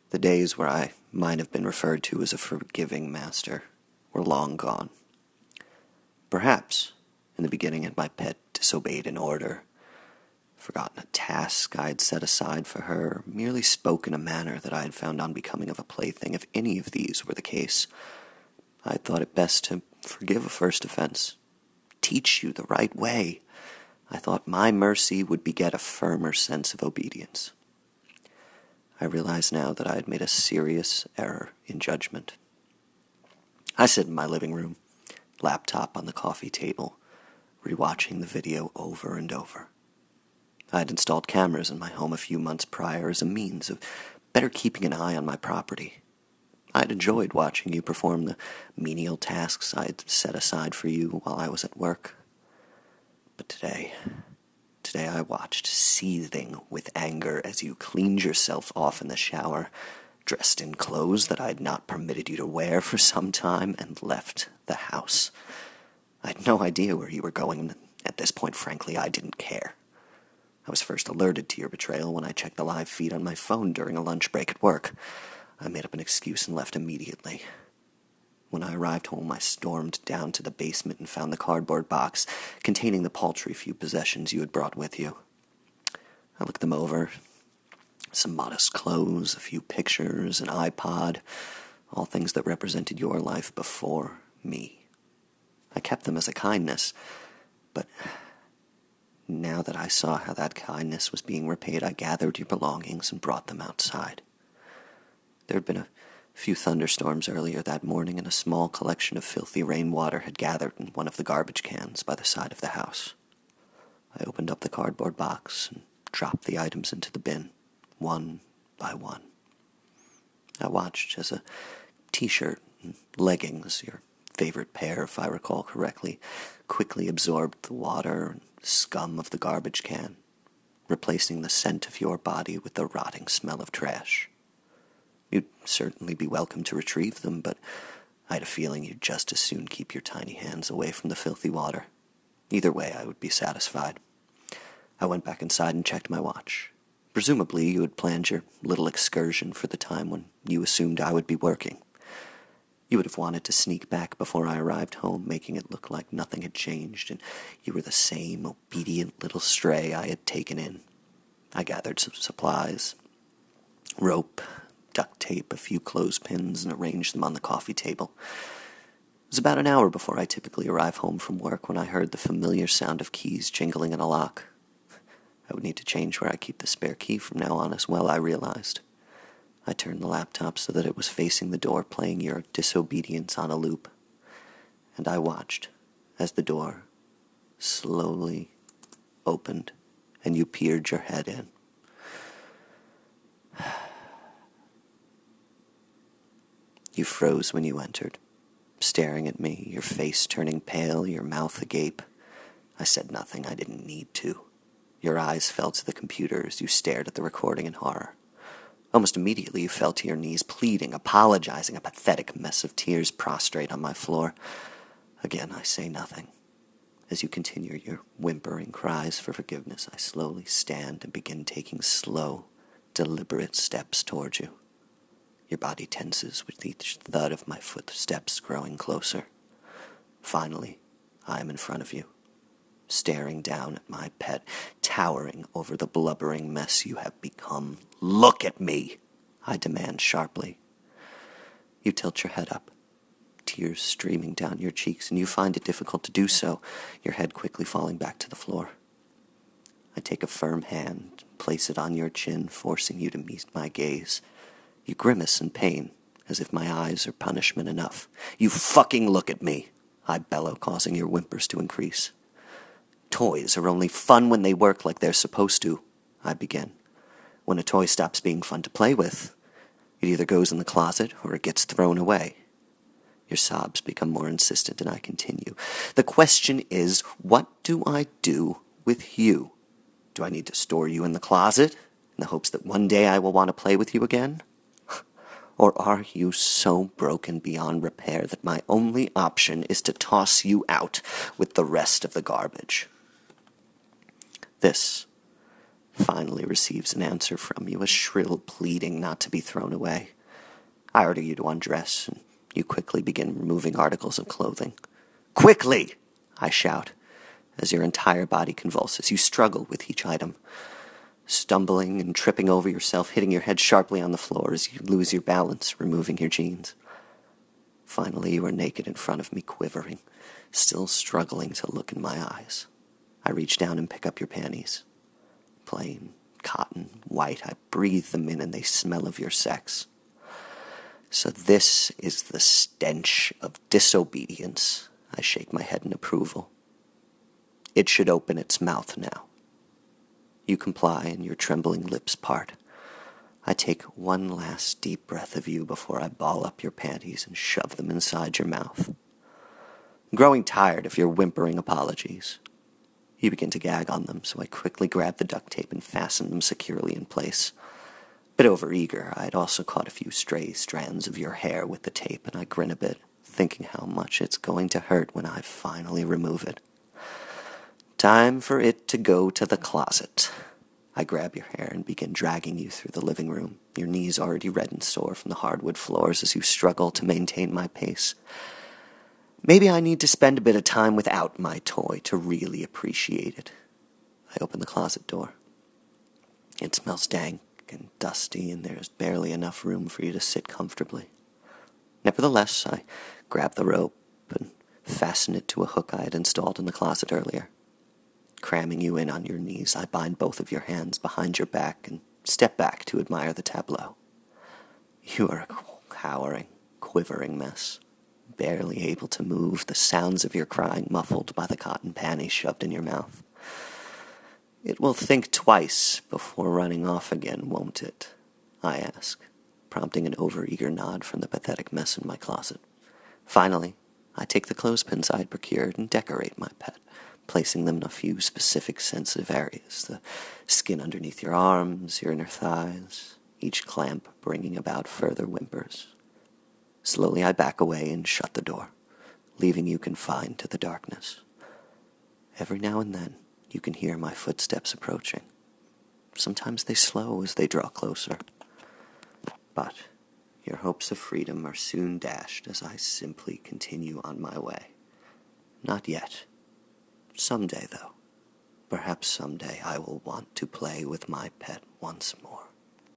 The days where I might have been referred to as a forgiving master were long gone. Perhaps, in the beginning, had my pet disobeyed an order, forgotten a task I had set aside for her, or merely spoke in a manner that I had found unbecoming of a plaything. If any of these were the case, I had thought it best to forgive a first offense, teach you the right way. I thought my mercy would beget a firmer sense of obedience. I realize now that I had made a serious error in judgment. I sit in my living room, laptop on the coffee table, rewatching the video over and over. I had installed cameras in my home a few months prior as a means of better keeping an eye on my property. I had enjoyed watching you perform the menial tasks I had set aside for you while I was at work. But today I watched, seething with anger, as you cleaned yourself off in the shower, dressed in clothes that I had not permitted you to wear for some time, and left the house. I had no idea where you were going, and at this point, frankly, I didn't care. I was first alerted to your betrayal when I checked the live feed on my phone during a lunch break at work. I made up an excuse and left immediately. When I arrived home, I stormed down to the basement and found the cardboard box containing the paltry few possessions you had brought with you. I looked them over. Some modest clothes, a few pictures, an iPod, all things that represented your life before me. I kept them as a kindness, but now that I saw how that kindness was being repaid, I gathered your belongings and brought them outside. There had been a few thunderstorms earlier that morning, and a small collection of filthy rainwater had gathered in one of the garbage cans by the side of the house. I opened up the cardboard box and dropped the items into the bin, one by one. I watched as a t-shirt and leggings, your favorite pair if I recall correctly, quickly absorbed the water and scum of the garbage can, replacing the scent of your body with the rotting smell of trash. You'd certainly be welcome to retrieve them, but I had a feeling you'd just as soon keep your tiny hands away from the filthy water. Either way, I would be satisfied. I went back inside and checked my watch. Presumably, you had planned your little excursion for the time when you assumed I would be working. You would have wanted to sneak back before I arrived home, making it look like nothing had changed, and you were the same obedient little stray I had taken in. I gathered some supplies, rope, duct tape, a few clothespins, and arranged them on the coffee table. It was about an hour before I typically arrive home from work when I heard the familiar sound of keys jingling in a lock. I would need to change where I keep the spare key from now on as well, I realized. I turned the laptop so that it was facing the door, playing your disobedience on a loop. And I watched as the door slowly opened and you peered your head in. You froze when you entered, staring at me, your face turning pale, your mouth agape. I said nothing. I didn't need to. Your eyes fell to the computer as you stared at the recording in horror. Almost immediately you fell to your knees, pleading, apologizing, a pathetic mess of tears prostrate on my floor. Again, I say nothing. As you continue your whimpering cries for forgiveness, I slowly stand and begin taking slow, deliberate steps towards you. Your body tenses with each thud of my footsteps growing closer. Finally, I am in front of you, staring down at my pet, towering over the blubbering mess you have become. Look at me, I demand sharply. You tilt your head up, tears streaming down your cheeks, and you find it difficult to do so, your head quickly falling back to the floor. I take a firm hand, place it on your chin, forcing you to meet my gaze. You grimace in pain, as if my eyes are punishment enough. You fucking look at me, I bellow, causing your whimpers to increase. Toys are only fun when they work like they're supposed to, I begin. When a toy stops being fun to play with, it either goes in the closet or it gets thrown away. Your sobs become more insistent, and I continue. The question is, what do I do with you? Do I need to store you in the closet in the hopes that one day I will want to play with you again? Or are you so broken beyond repair that my only option is to toss you out with the rest of the garbage? This finally receives an answer from you, a shrill pleading not to be thrown away. I order you to undress, and you quickly begin removing articles of clothing. "Quickly!" I shout, as your entire body convulses. You struggle with each item, stumbling and tripping over yourself, hitting your head sharply on the floor as you lose your balance, removing your jeans. Finally, you are naked in front of me, quivering, still struggling to look in my eyes. I reach down and pick up your panties. Plain, cotton, white, I breathe them in and they smell of your sex. So this is the stench of disobedience. I shake my head in approval. It should open its mouth now. You comply and your trembling lips part. I take one last deep breath of you before I ball up your panties and shove them inside your mouth. I'm growing tired of your whimpering apologies. You begin to gag on them, so I quickly grab the duct tape and fasten them securely in place. A bit overeager, I had also caught a few stray strands of your hair with the tape, and I grin a bit, thinking how much it's going to hurt when I finally remove it. Time for it to go to the closet. I grab your hair and begin dragging you through the living room, your knees already red and sore from the hardwood floors as you struggle to maintain my pace. Maybe I need to spend a bit of time without my toy to really appreciate it. I open the closet door. It smells dank and dusty, and there's barely enough room for you to sit comfortably. Nevertheless, I grab the rope and fasten it to a hook I had installed in the closet earlier. Cramming you in on your knees, I bind both of your hands behind your back and step back to admire the tableau. You are a cowering, quivering mess, barely able to move, the sounds of your crying muffled by the cotton panties shoved in your mouth. It will think twice before running off again, won't it? I ask, prompting an overeager nod from the pathetic mess in my closet. Finally, I take the clothespins I had procured and decorate my pet, placing them in a few specific sensitive areas, the skin underneath your arms, your inner thighs, each clamp bringing about further whimpers. Slowly I back away and shut the door, leaving you confined to the darkness. Every now and then, you can hear my footsteps approaching. Sometimes they slow as they draw closer. But your hopes of freedom are soon dashed as I simply continue on my way. Not yet. Someday, though. Perhaps someday I will want to play with my pet once more.